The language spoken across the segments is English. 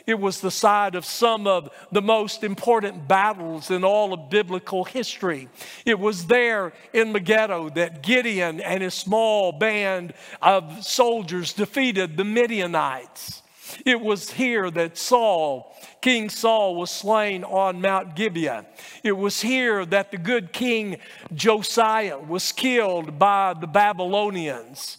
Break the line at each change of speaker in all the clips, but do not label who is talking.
It was the site of some of the most important battles in all of biblical history. It was there in Megiddo that Gideon and his small band of soldiers defeated the Midianites. It was here that King Saul was slain on Mount Gibeah. It was here that the good King Josiah was killed by the Babylonians.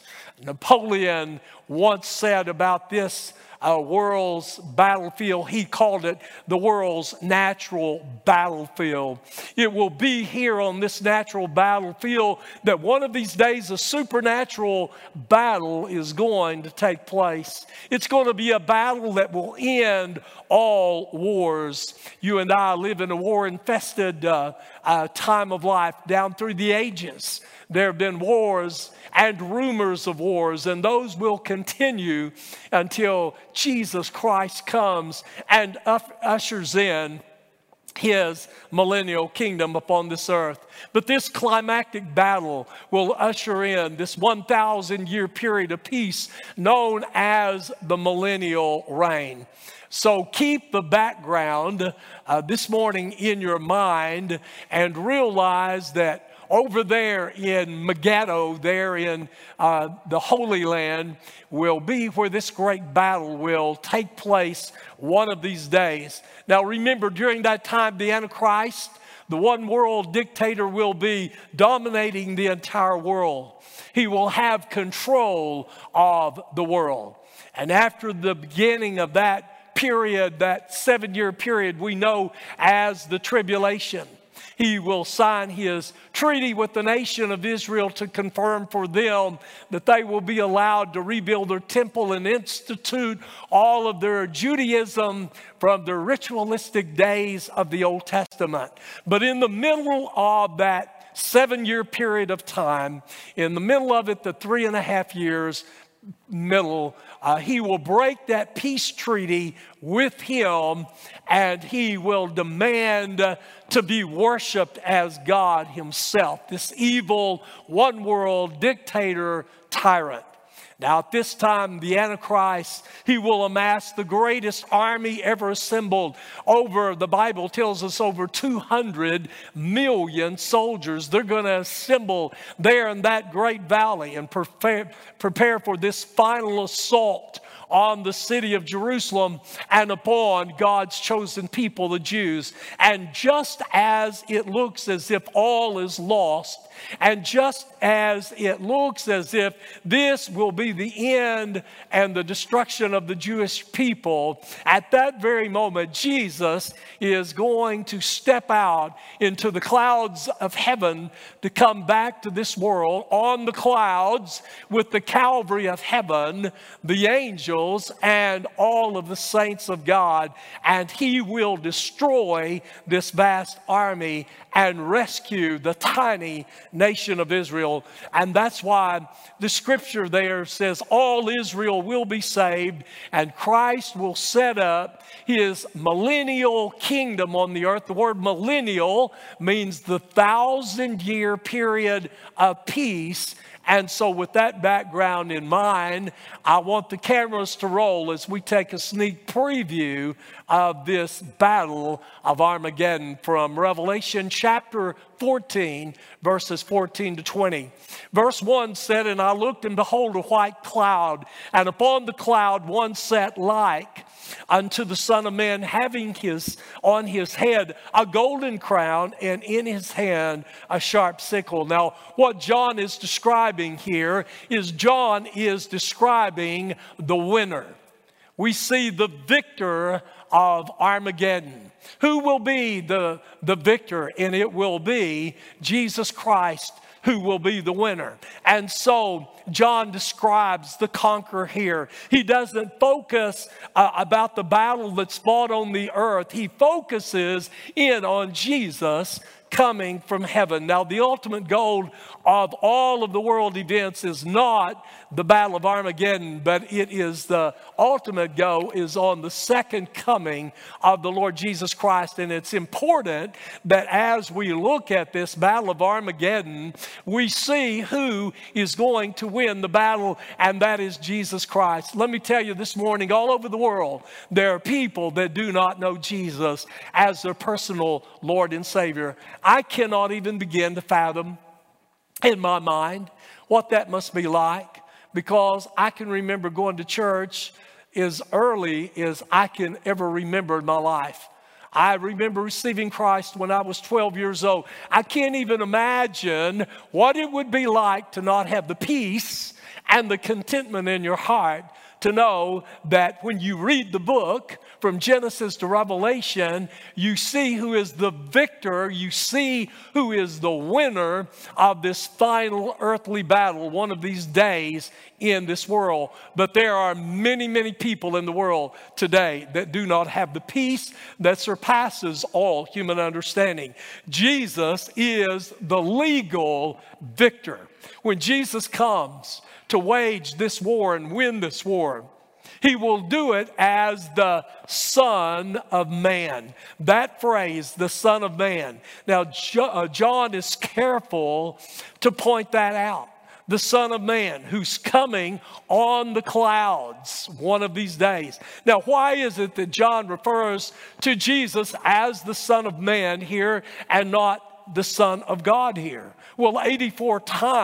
Napoleon once said about this world's battlefield, he called it the world's natural battlefield. It will be here on this natural battlefield that one of these days a supernatural battle is going to take place. It's going to be a battle that will end all wars. You and I live in a war-infested time of life down through the ages. There have been wars and rumors of wars, and those will continue until Jesus Christ comes and ushers in his millennial kingdom upon this earth. But this climactic battle will usher in this 1,000-year period of peace known as the millennial reign. So keep the background this morning in your mind and realize that over there in Megiddo, there in the Holy Land, will be where this great battle will take place one of these days. Now remember, during that time, the Antichrist, the one world dictator, will be dominating the entire world. He will have control of the world. And after the beginning of that period, that 7-year period we know as the tribulation, he will sign his treaty with the nation of Israel to confirm for them that they will be allowed to rebuild their temple and institute all of their Judaism from the ritualistic days of the Old Testament. But in the middle of that 7-year period of time, in the middle of it, the 3.5 years middle, he will break that peace treaty with him, and he will demand to be worshiped as God himself, this evil one world dictator tyrant. Now at this time, the Antichrist, he will amass the greatest army ever assembled. The Bible tells us, over 200 million soldiers. They're going to assemble there in that great valley and prepare for this final assault on the city of Jerusalem and upon God's chosen people, the Jews. And just as it looks as if all is lost, and just as it looks as if this will be the end and the destruction of the Jewish people, at that very moment, Jesus is going to step out into the clouds of heaven to come back to this world on the clouds with the cavalry of heaven, the angels, and all of the saints of God. And he will destroy this vast army and rescue the tiny nation of Israel. And that's why the scripture there says all Israel will be saved, and Christ will set up his millennial kingdom on the earth. The word millennial means the 1,000-year period of peace. And so with that background in mind, I want the cameras to roll as we take a sneak preview of this battle of Armageddon from Revelation chapter 14, verses 14 to 20. Verse 1 said, "And I looked, and behold, a white cloud, and upon the cloud one sat like unto the Son of Man, having on his head a golden crown, and in his hand a sharp sickle." Now, what John is describing here is John is describing the winner. We see the victor of Armageddon. Who will be the victor? And it will be Jesus Christ who will be the winner. And so John describes the conqueror here. He doesn't focus about the battle that's fought on the earth. He focuses in on Jesus coming from heaven. Now, the ultimate goal of all of the world events is not the Battle of Armageddon, but it is the ultimate goal is on the second coming of the Lord Jesus Christ. And it's important that as we look at this Battle of Armageddon, we see who is going to win the battle, and that is Jesus Christ. Let me tell you this morning, all over the world, there are people that do not know Jesus as their personal Lord and Savior. I cannot even begin to fathom in my mind what that must be like, because I can remember going to church as early as I can ever remember in my life. I remember receiving Christ when I was 12 years old. I can't even imagine what it would be like to not have the peace and the contentment in your heart to know that when you read the book from Genesis to Revelation, you see who is the victor, you see who is the winner of this final earthly battle one of these days in this world. But there are many, many people in the world today that do not have the peace that surpasses all human understanding. Jesus is the legal victor. When Jesus comes to wage this war and win this war, he will do it as the Son of Man. That phrase, the Son of Man. Now, John is careful to point that out. The Son of Man who's coming on the clouds one of these days. Now, why is it that John refers to Jesus as the Son of Man here and not the Son of God here? Well, 84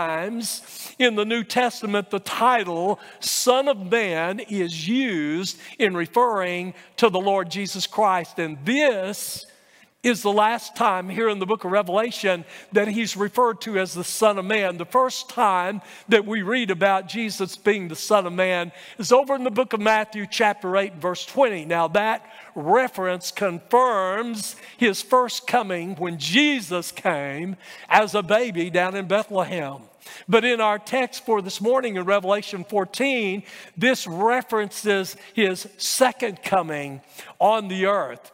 times in the New Testament, the title Son of Man is used in referring to the Lord Jesus Christ. And this is the last time here in the book of Revelation that he's referred to as the Son of Man. The first time that we read about Jesus being the Son of Man is over in the book of Matthew chapter 8, verse 20. Now that reference confirms his first coming when Jesus came as a baby down in Bethlehem. But in our text for this morning in Revelation 14, this references his second coming on the earth.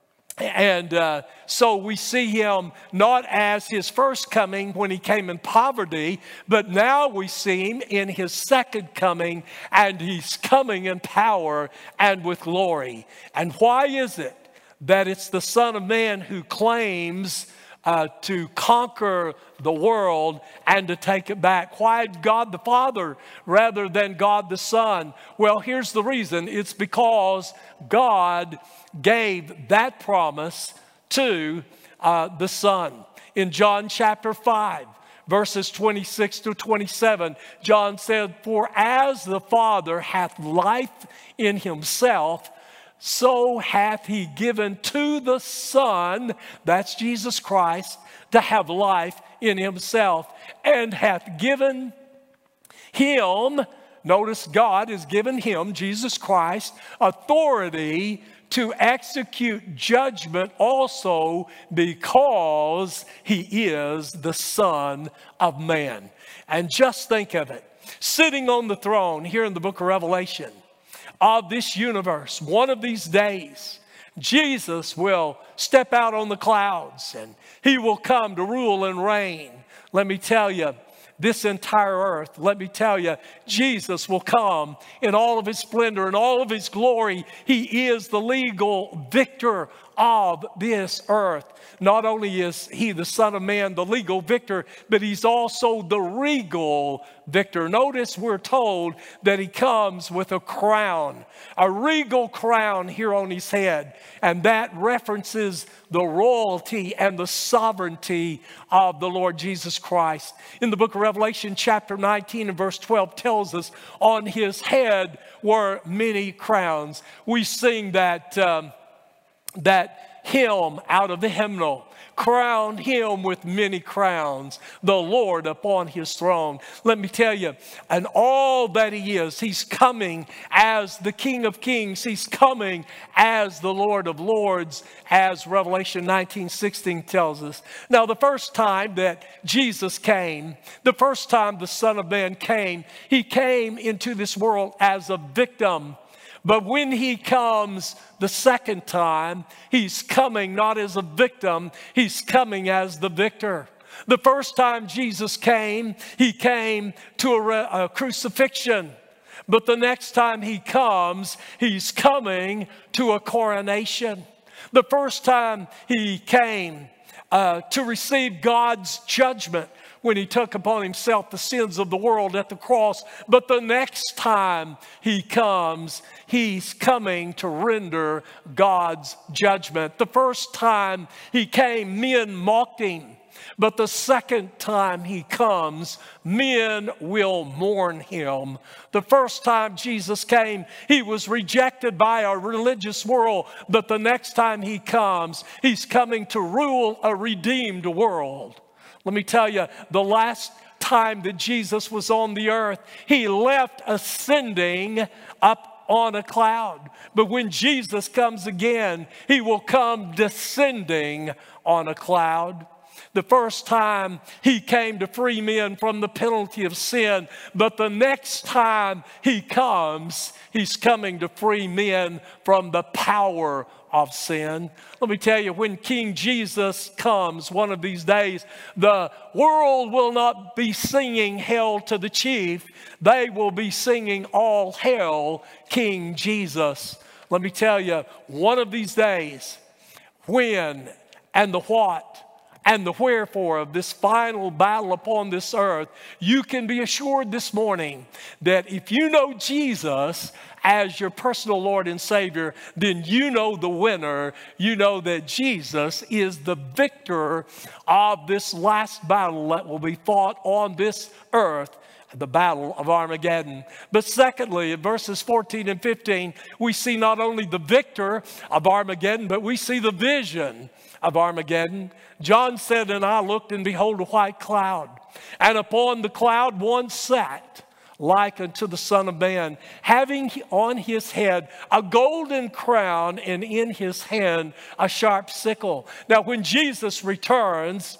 And so we see him not as his first coming when he came in poverty, but now we see him in his second coming, and he's coming in power and with glory. And why is it that it's the Son of Man who claims to conquer the world and to take it back? Why God the Father rather than God the Son? Well, here's the reason. It's because God gave that promise to the Son. In John chapter 5, verses 26 to 27, John said, "For as the Father hath life in himself, so hath he given to the Son," that's Jesus Christ, "to have life in himself, and hath given him," notice God has given him, Jesus Christ, authority to execute judgment also, because he is the Son of Man. And just think of it, sitting on the throne here in the book of Revelation of this universe, one of these days, Jesus will step out on the clouds and he will come to rule and reign. Let me tell you, this entire earth, let me tell you, Jesus will come in all of his splendor and all of his glory. He is the legal victor of this earth. Not only is he the Son of Man, the legal victor, but he's also the regal victor. Notice we're told that he comes with a crown, a regal crown here on his head. And that references the royalty and the sovereignty of the Lord Jesus Christ. In the book of Revelation chapter 19 and verse 12 tells us on his head were many crowns. We sing that hymn out of the hymnal. Crown him with many crowns, the Lord upon his throne. Let me tell you, and all that he is, he's coming as the King of Kings. He's coming as the Lord of Lords, as Revelation 19:16 tells us. Now, the first time that Jesus came, the first time the Son of Man came, he came into this world as a victim. But when he comes the second time, he's coming not as a victim, he's coming as the victor. The first time Jesus came, he came to a crucifixion. But the next time he comes, he's coming to a coronation. The first time he came to receive God's judgment when he took upon himself the sins of the world at the cross. But the next time he comes, he's coming to render God's judgment. The first time he came, men mocked him. But the second time he comes, men will mourn him. The first time Jesus came, he was rejected by a religious world. But the next time he comes, he's coming to rule a redeemed world. Let me tell you, the last time that Jesus was on the earth, he left ascending up on a cloud. But when Jesus comes again, he will come descending on a cloud. The first time he came to free men from the penalty of sin, but the next time he comes, he's coming to free men from the power of sin. Let me tell you, when King Jesus comes one of these days, the world will not be singing Hail to the Chief. They will be singing All Hail King Jesus. Let me tell you, one of these days, when and the what and the wherefore of this final battle upon this earth, you can be assured this morning that if you know Jesus as your personal Lord and Savior, then you know the winner. You know that Jesus is the victor of this last battle that will be fought on this earth, the battle of Armageddon. But secondly, in verses 14 and 15, we see not only the victor of Armageddon, but we see the vision of Armageddon. John said, "And I looked, and behold, a white cloud. And upon the cloud one sat, like unto the Son of Man, having on his head a golden crown, and in his hand a sharp sickle." Now, when Jesus returns,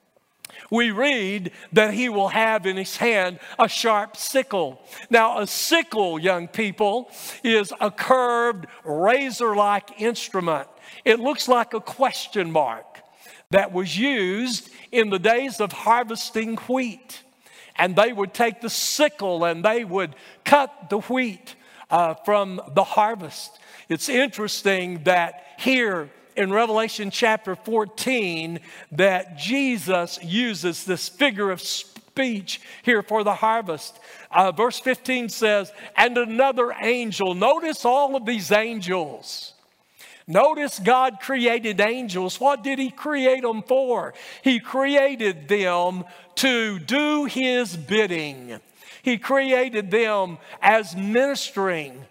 we read that he will have in his hand a sharp sickle. Now, a sickle, young people, is a curved, razor-like instrument. It looks like a question mark that was used in the days of harvesting wheat. And they would take the sickle and they would cut the wheat from the harvest. It's interesting that here in Revelation chapter 14 that Jesus uses this figure of speech here for the harvest. Verse 15 says, "And another angel," notice all of these angels. Notice God created angels. What did he create them for? He created them to do his bidding. He created them as ministering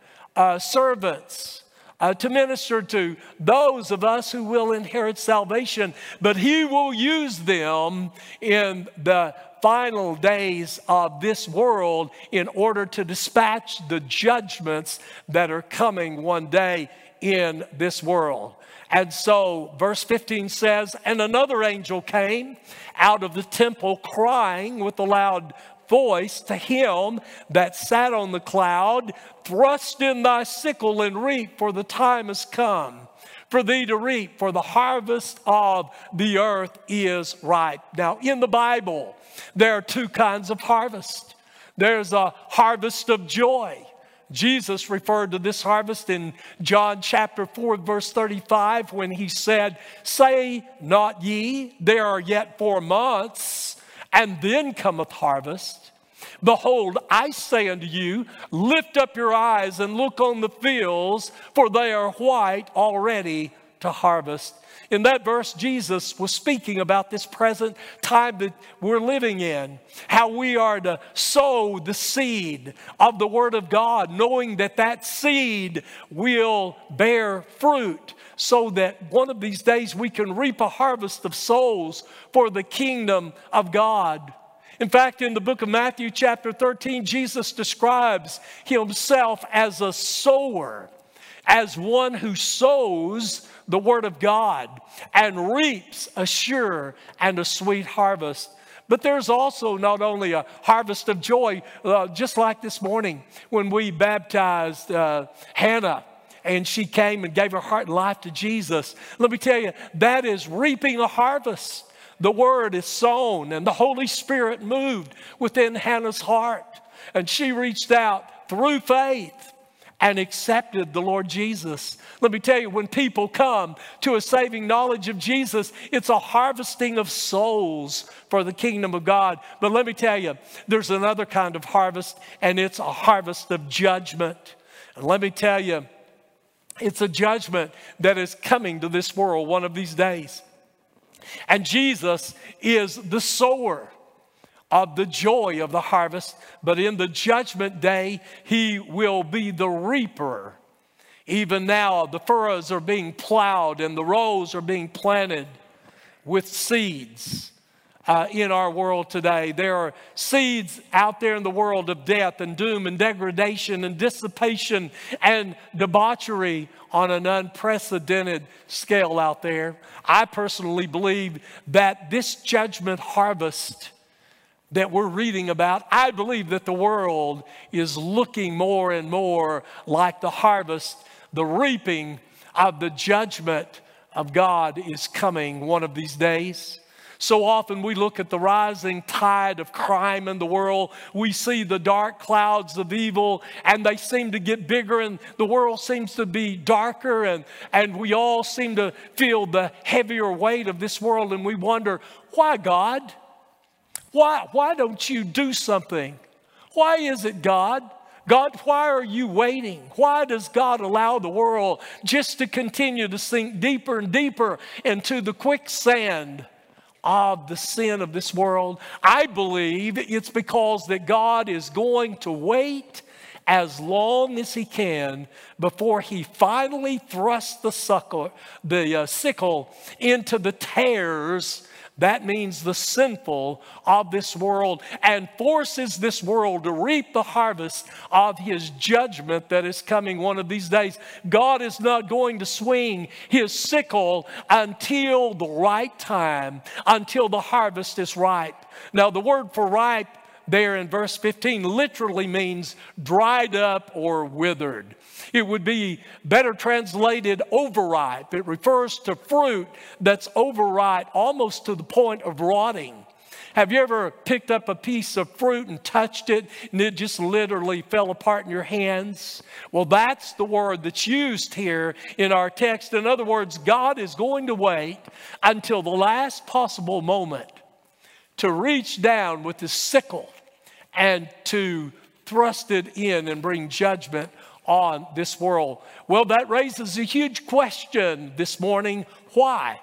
servants to minister to those of us who will inherit salvation. But he will use them in the final days of this world in order to dispatch the judgments that are coming one day in this world. And so verse 15 says, "And another angel came out of the temple, crying with a loud voice to him that sat on the cloud, Thrust in thy sickle and reap, for the time has come for thee to reap, for the harvest of the earth is ripe." Now, in the Bible, there are two kinds of harvest. There's a harvest of joy. Jesus referred to this harvest in John chapter 4, verse 35, when he said, "Say not ye, there are yet 4 months, and then cometh harvest. Behold, I say unto you, lift up your eyes and look on the fields, for they are white already to harvest." In that verse, Jesus was speaking about this present time that we're living in, how we are to sow the seed of the Word of God, knowing that that seed will bear fruit, so that one of these days we can reap a harvest of souls for the kingdom of God. In fact, in the book of Matthew chapter 13, Jesus describes himself as a sower, as one who sows the Word of God and reaps a sure and a sweet harvest. But there's also not only a harvest of joy, just like this morning when we baptized Hannah and she came and gave her heart and life to Jesus. Let me tell you, that is reaping a harvest. The word is sown and the Holy Spirit moved within Hannah's heart. And she reached out through faith and accepted the Lord Jesus. Let me tell you, when people come to a saving knowledge of Jesus, it's a harvesting of souls for the kingdom of God. But let me tell you, there's another kind of harvest, and it's a harvest of judgment. And let me tell you, it's a judgment that is coming to this world one of these days. And Jesus is the sower of the joy of the harvest, but in the judgment day, he will be the reaper. Even now, the furrows are being plowed and the rows are being planted with seeds. In our world today, there are seeds out there in the world of death and doom and degradation and dissipation and debauchery on an unprecedented scale out there. I personally believe that this judgment harvest that we're reading about, I believe that the world is looking more and more like the harvest, the reaping of the judgment of God is coming one of these days. So often we look at the rising tide of crime in the world. We see the dark clouds of evil, and they seem to get bigger, and the world seems to be darker, and we all seem to feel the heavier weight of this world, and we wonder, why, God? Why don't you do something? Why is it, God? God, why are you waiting? Why does God allow the world just to continue to sink deeper and deeper into the quicksand of the sin of this world? I believe it's because that God is going to wait as long as he can before he finally thrusts the sickle into the tares. That means the sinful of this world, and forces this world to reap the harvest of his judgment that is coming one of these days. God is not going to swing his sickle until the right time, until the harvest is ripe. Now, the word for ripe there in verse 15 literally means dried up or withered. It would be better translated overripe. It refers to fruit that's overripe, almost to the point of rotting. Have you ever picked up a piece of fruit and touched it and it just literally fell apart in your hands? Well, that's the word that's used here in our text. In other words, God is going to wait until the last possible moment to reach down with his sickle and to thrust it in and bring judgment on this world. Well, that raises a huge question this morning. Why?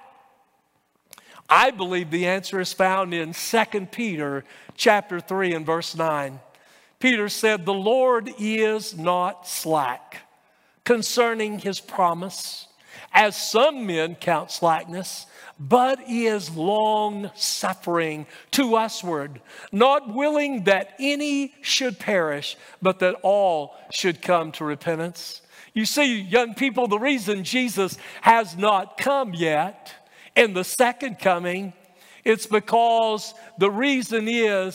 I believe the answer is found in 2 Peter chapter 3 and verse 9. Peter said, "The Lord is not slack concerning his promise, as some men count slackness, but is long-suffering to usward, not willing that any should perish, but that all should come to repentance." You see, young people, the reason Jesus has not come yet in the second coming, it's because the reason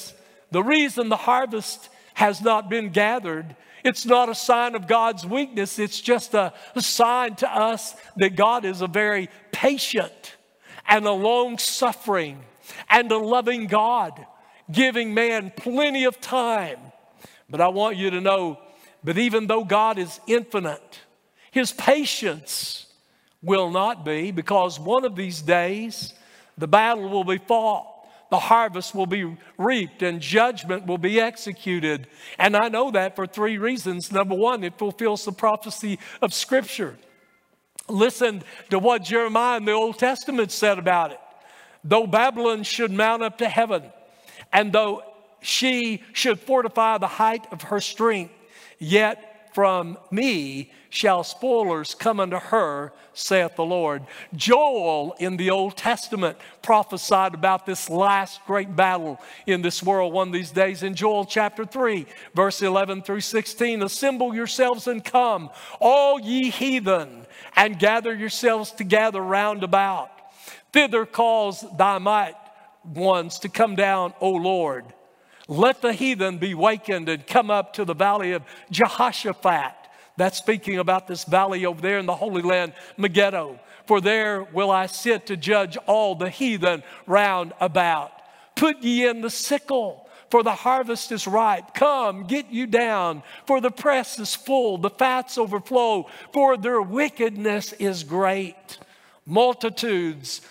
the harvest has not been gathered. It's not a sign of God's weakness. It's just a sign to us that God is a very patient and a long-suffering and a loving God, giving man plenty of time. But I want you to know that even though God is infinite, his patience will not be, because one of these days the battle will be fought, the harvest will be reaped, and judgment will be executed. And I know that for three reasons. Number one, it fulfills the prophecy of Scripture. Listen to what Jeremiah in the Old Testament said about it. Though Babylon should mount up to heaven, and though she should fortify the height of her strength, yet from me shall spoilers come unto her, saith the Lord. Joel in the Old Testament prophesied about this last great battle in this world one of these days. In Joel chapter 3, verse 11 through 16, "Assemble yourselves and come, all ye heathen, and gather yourselves together round about. Thither calls thy might ones to come down, O Lord. Let the heathen be wakened and come up to the valley of Jehoshaphat. That's speaking about this valley over there in the Holy Land, Megiddo. For there will I sit to judge all the heathen round about. Put ye in the sickle, for the harvest is ripe. Come, get you down, for the press is full, the fats overflow, for their wickedness is great. Multitudes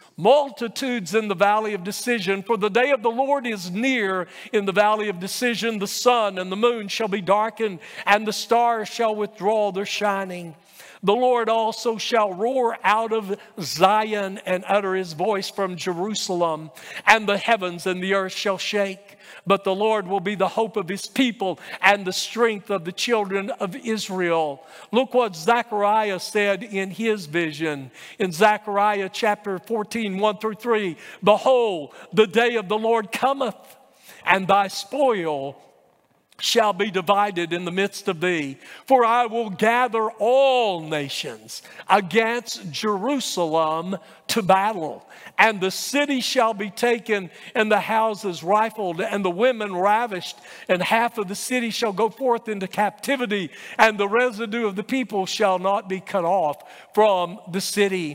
in the valley of decision, for the day of the Lord is near in the valley of decision. The sun and the moon shall be darkened, and the stars shall withdraw their shining. The Lord also shall roar out of Zion and utter his voice from Jerusalem, and the heavens and the earth shall shake. But the Lord will be the hope of his people and the strength of the children of Israel. Look what Zechariah said in his vision. In Zechariah chapter 14, 1 through 3, behold, the day of the Lord cometh, and thy spoil shall be divided in the midst of thee. For I will gather all nations against Jerusalem to battle. And the city shall be taken, and the houses rifled, and the women ravished. And half of the city shall go forth into captivity, and the residue of the people shall not be cut off from the city.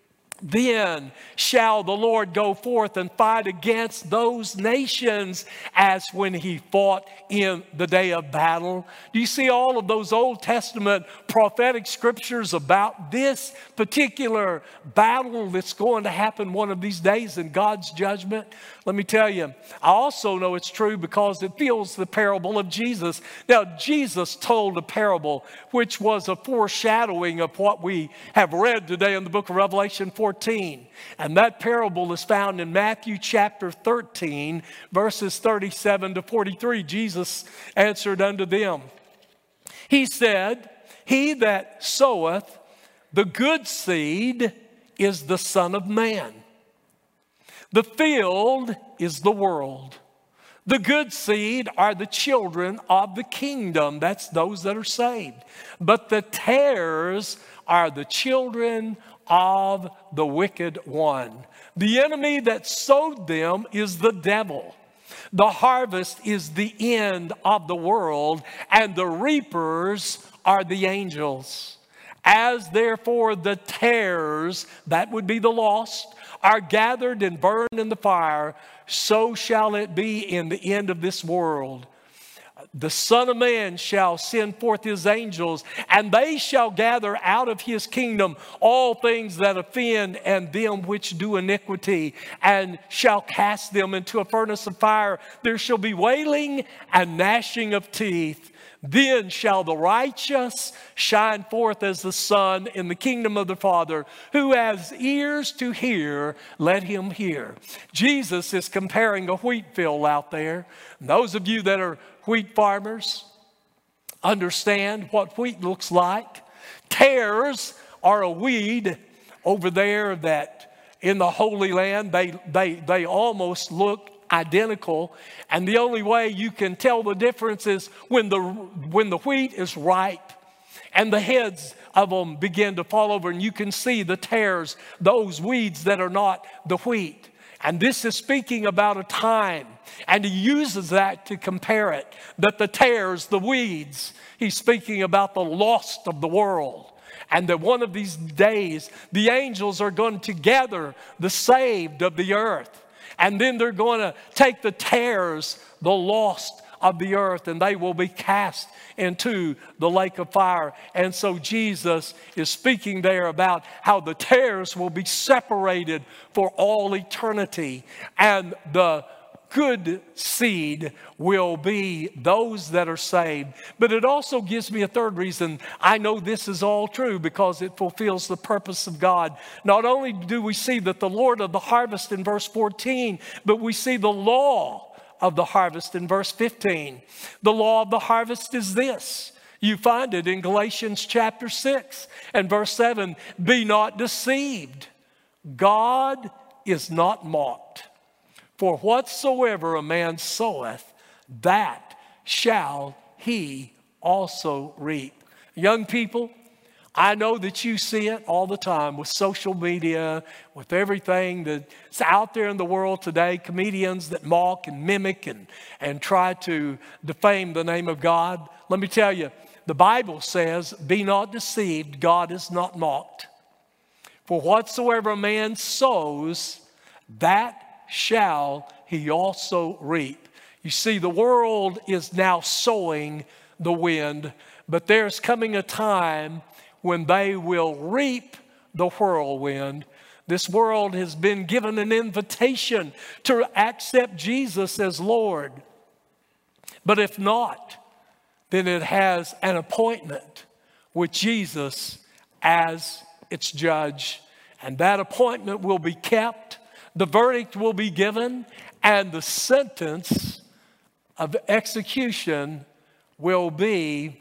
Then shall the Lord go forth and fight against those nations as when he fought in the day of battle. Do you see all of those Old Testament prophetic scriptures about this particular battle that's going to happen one of these days in God's judgment? Let me tell you, I also know it's true because it fills the parable of Jesus. Now, Jesus told a parable which was a foreshadowing of what we have read today in the book of Revelation 14. And that parable is found in Matthew chapter 13, verses 37 to 43. Jesus answered unto them. He said, he that soweth the good seed is the Son of Man. The field is the world. The good seed are the children of the kingdom. That's those that are saved. But the tares are the children of the wicked one. The enemy that sowed them is the devil. The harvest is the end of the world, and the reapers are the angels. As therefore the tares, that would be the lost, are gathered and burned in the fire, so shall it be in the end of this world. The Son of Man shall send forth his angels, and they shall gather out of his kingdom all things that offend and them which do iniquity, and shall cast them into a furnace of fire. There shall be wailing and gnashing of teeth. Then shall the righteous shine forth as the sun in the kingdom of the Father. Who has ears to hear, let him hear. Jesus is comparing a wheat field out there. And those of you that are wheat farmers understand what wheat looks like. Tares are a weed over there that in the Holy Land, they almost look identical, and the only way you can tell the difference is when the wheat is ripe and the heads of them begin to fall over, and you can see the tares, those weeds that are not the wheat. And this is speaking about a time, and he uses that to compare it, that the tares, the weeds, he's speaking about the lost of the world. And that one of these days, the angels are going to gather the saved of the earth. And then they're going to take the tares, the lost of the earth, and they will be cast into the lake of fire. And so Jesus is speaking there about how the tares will be separated for all eternity. And the good seed will be those that are saved. But it also gives me a third reason. I know this is all true because it fulfills the purpose of God. Not only do we see that the Lord of the harvest in verse 14, but we see the law of the harvest in verse 15. The law of the harvest is this. You find it in Galatians chapter 6 and verse 7. Be not deceived. God is not mocked. For whatsoever a man soweth, that shall he also reap. Young people, I know that you see it all the time with social media, with everything that's out there in the world today, comedians that mock and mimic and try to defame the name of God. Let me tell you, the Bible says, be not deceived, God is not mocked. For whatsoever a man sows, that shall he also reap. You see, the world is now sowing the wind, but there's coming a time when they will reap the whirlwind. This world has been given an invitation to accept Jesus as Lord. But if not, then it has an appointment with Jesus as its judge. And that appointment will be kept, the verdict will be given, and the sentence of execution will be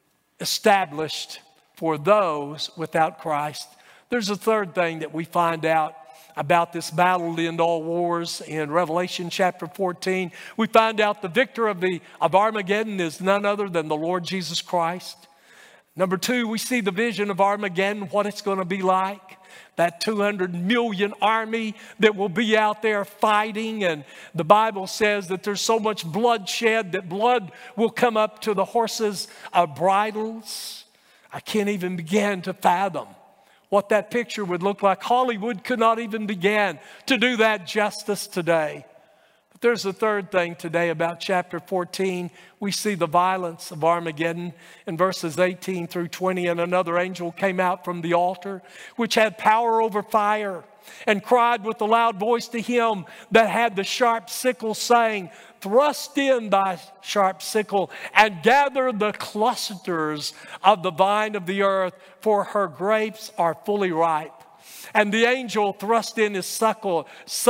established for those without Christ. There's a third thing that we find out about this battle to end all wars in Revelation chapter 14. We find out the victor of Armageddon is none other than the Lord Jesus Christ. Number two, we see the vision of Armageddon, what it's going to be like. That 200 million army that will be out there fighting. And the Bible says that there's so much bloodshed that blood will come up to the horses' bridles. I can't even begin to fathom what that picture would look like. Hollywood could not even begin to do that justice today. But there's a third thing today about chapter 14. We see the violence of Armageddon in verses 18 through 20. And another angel came out from the altar, which had power over fire, and cried with a loud voice to him that had the sharp sickle, saying, thrust in thy sharp sickle and gather the clusters of the vine of the earth, for her grapes are fully ripe. And the angel thrust in his sickle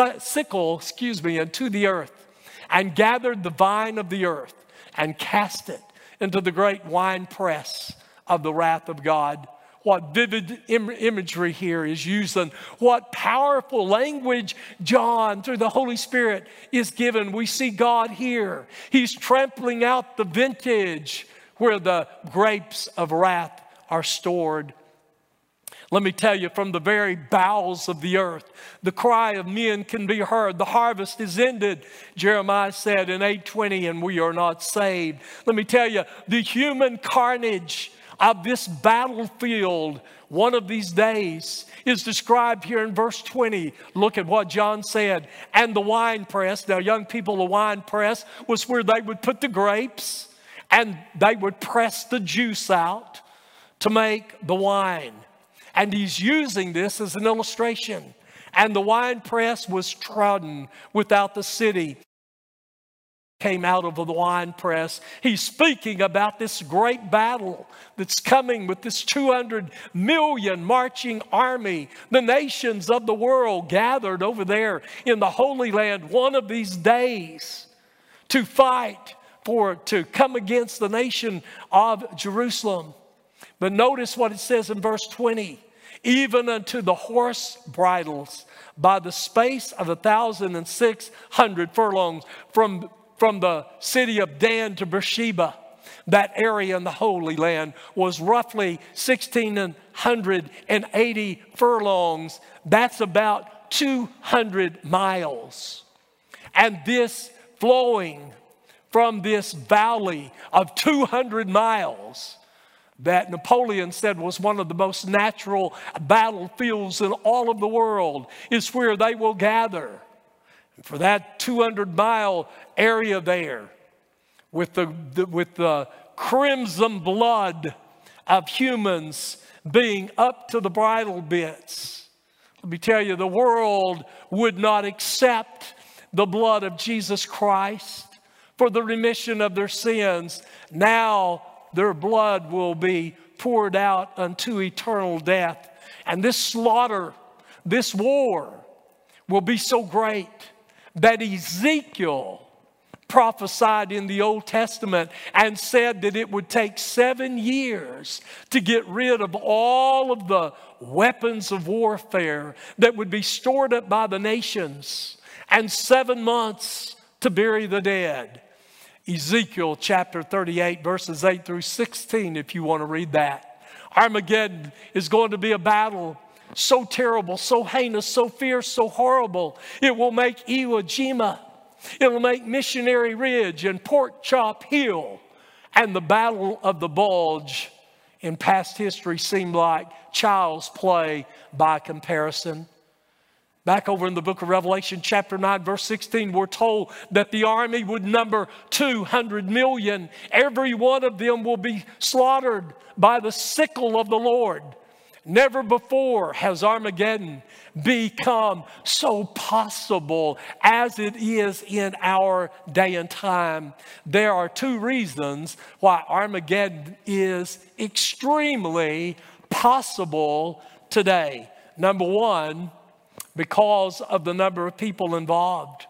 into the earth, and gathered the vine of the earth, and cast it into the great winepress of the wrath of God. What vivid imagery here is using. What powerful language John, through the Holy Spirit, is given. We see God here. He's trampling out the vintage where the grapes of wrath are stored. Let me tell you, from the very bowels of the earth, the cry of men can be heard. The harvest is ended, Jeremiah said in 8:20, and we are not saved. Let me tell you, the human carnage of this battlefield one of these days is described here in verse 20. Look at what John said. And the wine press. Now, young people, the wine press was where they would put the grapes and they would press the juice out to make the wine. And he's using this as an illustration. And the wine press was trodden without the city. Came out of the wine press. He's speaking about this great battle that's coming with this 200 million marching army. The nations of the world gathered over there in the Holy Land one of these days to fight to come against the nation of Jerusalem. But notice what it says in verse 20. Even unto the horse bridles by the space of 1,600 furlongs from the city of Dan to Beersheba. That area in the Holy Land was roughly 1,680 furlongs. That's about 200 miles. And this flowing from this valley of 200 miles that Napoleon said was one of the most natural battlefields in all of the world is where they will gather. For that 200-mile area there, with the crimson blood of humans being up to the bridle bits. Let me tell you, the world would not accept the blood of Jesus Christ for the remission of their sins. Now their blood will be poured out unto eternal death. And this slaughter, this war, will be so great that Ezekiel prophesied in the Old Testament and said that it would take 7 years to get rid of all of the weapons of warfare that would be stored up by the nations, and 7 months to bury the dead. Ezekiel chapter 38, verses 8 through 16, if you want to read that. Armageddon is going to be a battle so terrible, so heinous, so fierce, so horrible. It will make Iwo Jima. It will make Missionary Ridge and Pork Chop Hill and the Battle of the Bulge in past history seem like child's play by comparison. Back over in the book of Revelation, chapter 9, verse 16, we're told that the army would number 200 million. Every one of them will be slaughtered by the sickle of the Lord. Never before has Armageddon become so possible as it is in our day and time. There are two reasons why Armageddon is extremely possible today. Number one, because of the number of people involved.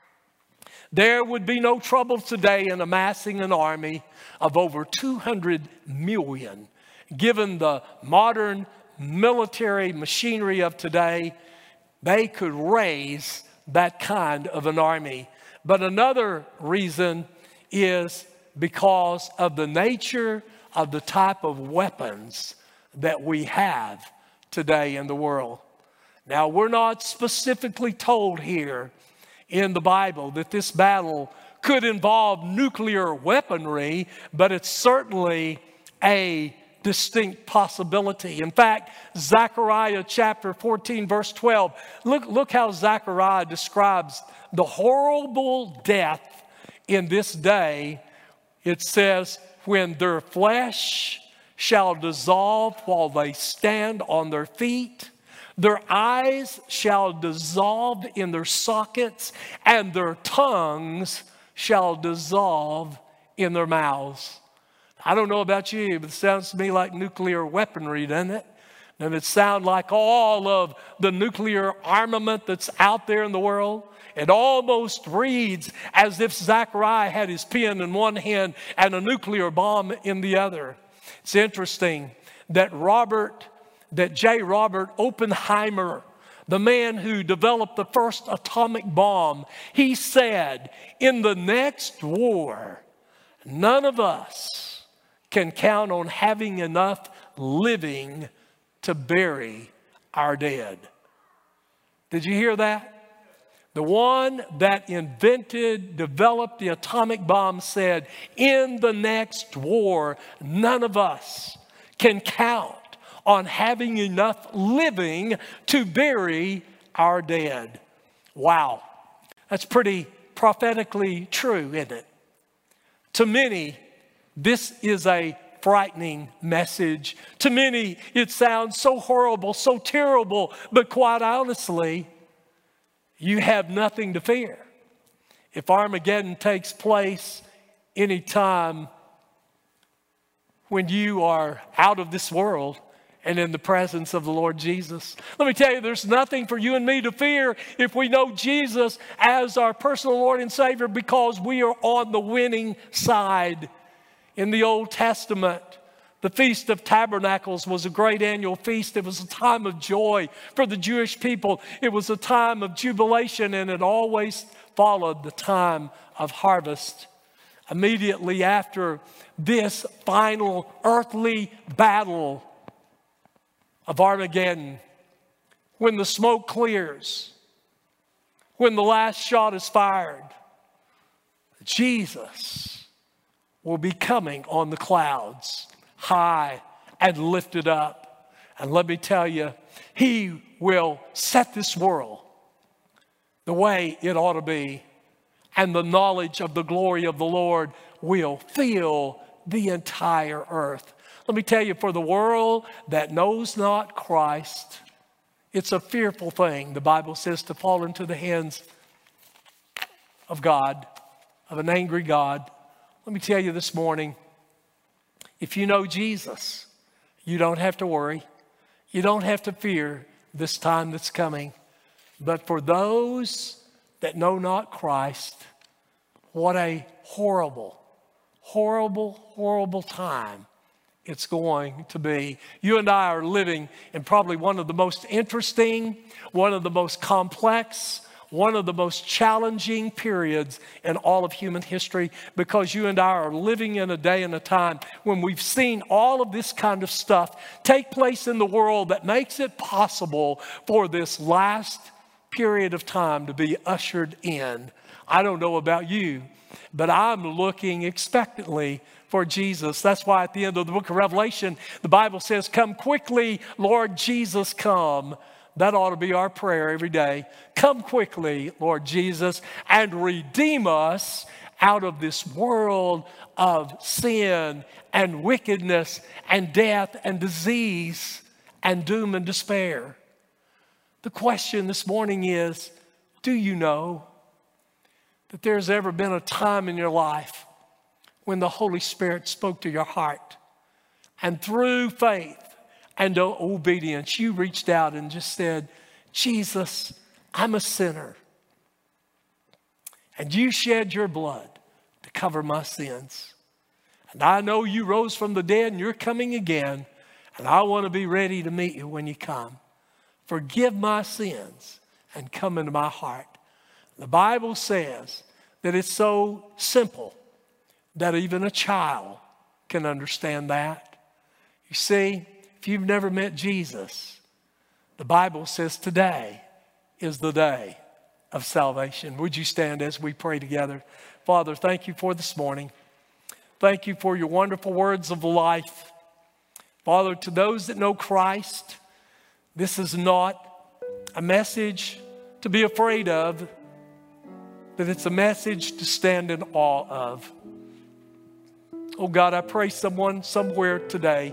There would be no trouble today in amassing an army of over 200 million. Given the modern military machinery of today, they could raise that kind of an army. But another reason is because of the nature of the type of weapons that we have today in the world. Now, we're not specifically told here in the Bible that this battle could involve nuclear weaponry, but it's certainly a distinct possibility. In fact, Zechariah chapter 14, verse 12, look how Zechariah describes the horrible death in this day. It says, when their flesh shall dissolve while they stand on their feet, their eyes shall dissolve in their sockets, and their tongues shall dissolve in their mouths. I don't know about you, but it sounds to me like nuclear weaponry, doesn't it? Doesn't it sound like all of the nuclear armament that's out there in the world? It almost reads as if Zechariah had his pen in one hand and a nuclear bomb in the other. It's interesting that J. Robert Oppenheimer, the man who developed the first atomic bomb, he said, in the next war, none of us can count on having enough living to bury our dead. Did you hear that? The one that developed the atomic bomb said, in the next war, none of us can count on having enough living to bury our dead. Wow, that's pretty prophetically true, isn't it? To many, this is a frightening message. To many, it sounds so horrible, so terrible, but quite honestly, you have nothing to fear. If Armageddon takes place anytime when you are out of this world and in the presence of the Lord Jesus, let me tell you, there's nothing for you and me to fear if we know Jesus as our personal Lord and Savior, because we are on the winning side. In the Old Testament, the Feast of Tabernacles was a great annual feast. It was a time of joy for the Jewish people. It was a time of jubilation, and it always followed the time of harvest. Immediately after this final earthly battle of Armageddon, when the smoke clears, when the last shot is fired, Jesus will be coming on the clouds, high and lifted up. And let me tell you, he will set this world the way it ought to be. And the knowledge of the glory of the Lord will fill the entire earth. Let me tell you, for the world that knows not Christ, it's a fearful thing, the Bible says, to fall into the hands of God, of an angry God. Let me tell you this morning, if you know Jesus, you don't have to worry. You don't have to fear this time that's coming. But for those that know not Christ, what a horrible, horrible, horrible time it's going to be. You and I are living in probably one of the most interesting, one of the most complex, one of the most challenging periods in all of human history, because you and I are living in a day and a time when we've seen all of this kind of stuff take place in the world that makes it possible for this last period of time to be ushered in. I don't know about you, but I'm looking expectantly for Jesus. That's why at the end of the book of Revelation, the Bible says, "Come quickly, Lord Jesus, come." That ought to be our prayer every day. Come quickly, Lord Jesus, and redeem us out of this world of sin and wickedness and death and disease and doom and despair. The question this morning is, do you know that there's ever been a time in your life when the Holy Spirit spoke to your heart, and through faith and obedience, you reached out and just said, "Jesus, I'm a sinner, and you shed your blood to cover my sins. And I know you rose from the dead and you're coming again, and I want to be ready to meet you when you come. Forgive my sins and come into my heart." The Bible says that it's so simple that even a child can understand that. You see, if you've never met Jesus, the Bible says today is the day of salvation. Would you stand as we pray together? Father, thank you for this morning. Thank you for your wonderful words of life. Father, to those that know Christ, this is not a message to be afraid of, but it's a message to stand in awe of. Oh God, I pray someone somewhere today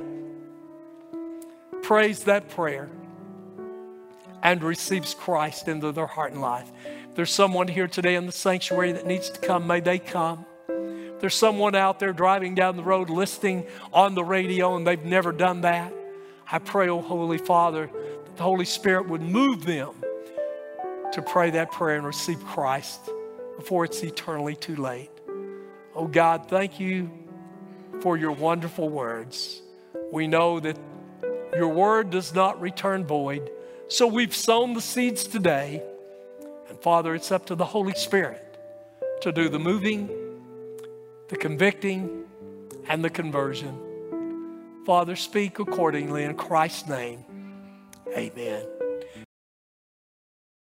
prays that prayer and receives Christ into their heart and life. If there's someone here today in the sanctuary that needs to come, may they come. If there's someone out there driving down the road listening on the radio and they've never done that, I pray, oh Holy Father, that the Holy Spirit would move them to pray that prayer and receive Christ before it's eternally too late. Oh God, thank you for your wonderful words. We know that your word does not return void. So we've sown the seeds today. And Father, it's up to the Holy Spirit to do the moving, the convicting, and the conversion. Father, speak accordingly in Christ's name. Amen.